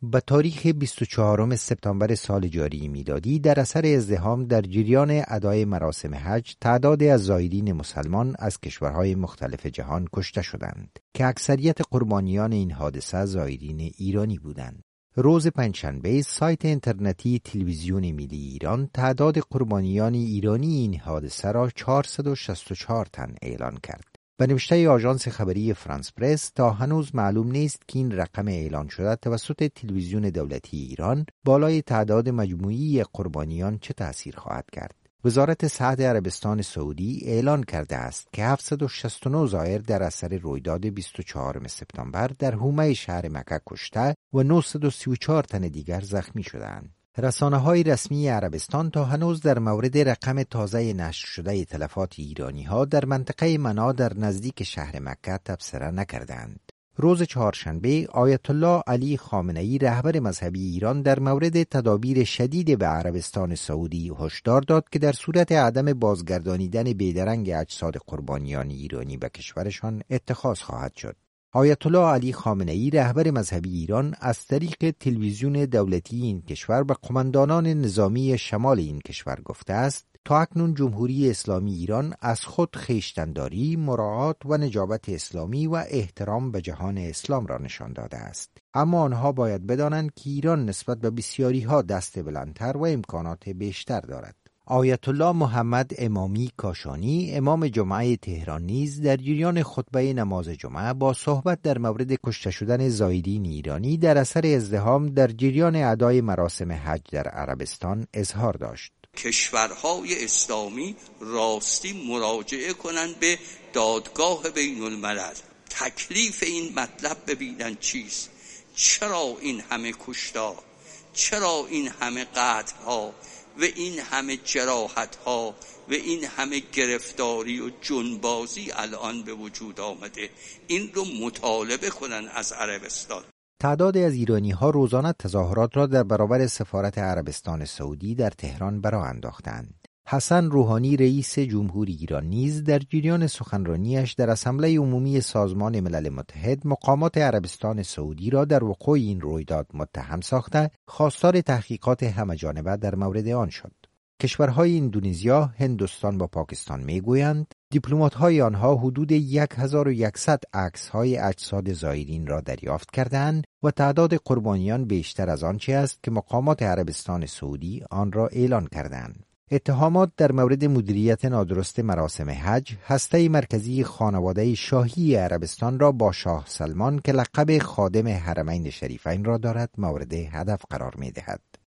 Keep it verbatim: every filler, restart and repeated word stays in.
به تاریخ بیست و چهارم سپتامبر سال جاری میلادی در اثر ازدحام در جریان ادای مراسم حج تعدادی از زائرین مسلمان از کشورهای مختلف جهان کشته شدند که اکثریت قربانیان این حادثه زائرین ایرانی بودند. روز پنجشنبه سایت اینترنتی تلویزیون ملی ایران تعداد قربانیان ایرانی این حادثه را چهارصد و شصت و چهار تن اعلان کرد. به نوشته آژانس خبری فرانس پرس تا هنوز معلوم نیست که این رقم اعلان شده توسط تلویزیون دولتی ایران بالای تعداد مجموعی قربانیان چه تأثیر خواهد کرد. وزارت صحت عربستان سعودی اعلان کرده است که هفتصد و شصت و نه زائر در اثر رویداد بیست و چهارم سپتامبر در حومه شهر مکه کشته و نهصد و سی و چهار تن دیگر زخمی شدند. رسانه‌های رسمی عربستان تا هنوز در مورد رقم تازه نشر شده تلفات ایرانی‌ها در منطقه منا در نزدیک شهر مکه تبصره نکردند. روز چهارشنبه آیت الله علی خامنه‌ای رهبر مذهبی ایران در مورد تدابیر شدید به عربستان سعودی هشدار داد که در صورت عدم بازگردانیدن بیدرنگ اجساد قربانیان ایرانی به کشورشان اتخاذ خواهد شد. آیت الله علی خامنه‌ای رهبر مذهبی ایران از طریق تلویزیون دولتی این کشور به قماندانان نظامی شمال این کشور گفته است تا اکنون جمهوری اسلامی ایران از خود خویشتن‌داری، مراعات و نجابت اسلامی و احترام به جهان اسلام را نشان داده است. اما آنها باید بدانند که ایران نسبت به بسیاری‌ها دست بلندتر و امکانات بیشتر دارد. آیت الله محمد امامی کاشانی امام جمعه تهران نیز در جریان خطبه نماز جمعه با صحبت در مورد کشته شدن زائرین ایرانی در اثر ازدحام در جریان ادای مراسم حج در عربستان اظهار داشت. کشورهای اسلامی راستی مراجعه کنند به دادگاه بین الملل، تکلیف این مطلب ببینن چیست، چرا این همه کشتار، چرا این همه قتل ها و این همه جراحت ها و این همه گرفتاری و جنبازی الان به وجود آمده. این رو مطالبه کنن از عربستان. تعدادی از ایرانی‌ها روزانه تظاهرات را در برابر سفارت عربستان سعودی در تهران برآ انداختند. حسن روحانی رئیس جمهوری ایران نیز در جریان سخنرانیش در اسمبله عمومی سازمان ملل متحد مقامات عربستان سعودی را در وقوع این رویداد متهم ساخته خواستار تحقیقات همه‌جانبه در مورد آن شد. کشورهای اندونزیا، هندوستان و پاکستان میگویند دیپلمات‌های آنها حدود هزار و صد عکس‌های اجساد زائرین را دریافت کردند و تعداد قربانیان بیشتر از آنچه است که مقامات عربستان سعودی آن را اعلان کردند. اتهامات در مورد مدیریت نادرست مراسم حج هسته مرکزی خانواده شاهی عربستان را با شاه سلمان که لقب خادم حرمین شریفین را دارد مورد هدف قرار می‌دهد.